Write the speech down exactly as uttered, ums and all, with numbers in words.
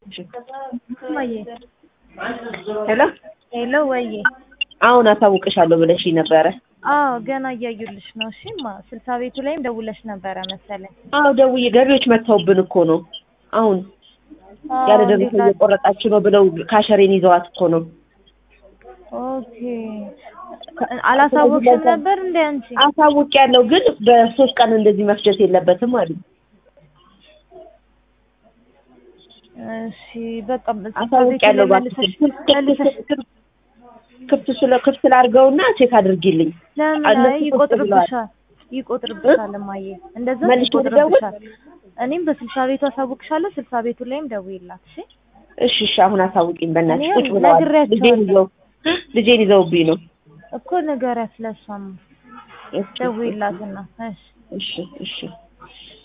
ማዬ ሄሎ ሄሎ ወይ አሁን አሳውቅሻለሁ ብለሽ ነበረ። አዎ ገና እያዩልሽ ነው። እሺማ ስልሳ ቤቱ ላይም ደውለሽ ነበረ መሰለኝ። አዎ ደውዬ ገቢዎች መተውብን እኮ ነው። አሁን ያለ ደረሰ እየቆረጣችሁ ነው ብለው ካሸሬን ይዘዋት እኮ ነው። ኦኬ አላሳወቅሽም ነበር እንዴ አንቺ? አሳውቂያለሁ ግን በሶስት ቀን እንደዚህ መፍጀት የለበትም አሉ። እሺ በቃ አሳውቂያለሁ መልሰሽ መልሰሽ ክፍት ስለ ክፍት ላድርገውና ቼክ አድርጊልኝ። ለምን ይቆጥርብሻል ይቆጥርብሻል ማዬ እንደዛ ይቆጥርብሻል። እኔም በስልሳ ቤቱ አሳውቅሻለሁ። ስልሳ ቤቱ ላይም ደውይላት እሺ። እሺ እሺ አሁን አሳውቂኝ በእናትሽ። ቁጭ ብለዋል ነግሬያቸዋለሁ። ልጄን ይዘው ልጄን ይዘውብኝ ነው እኮ ንገሪያት ለእሷም ደውይላትና እሺ እሺ እሺ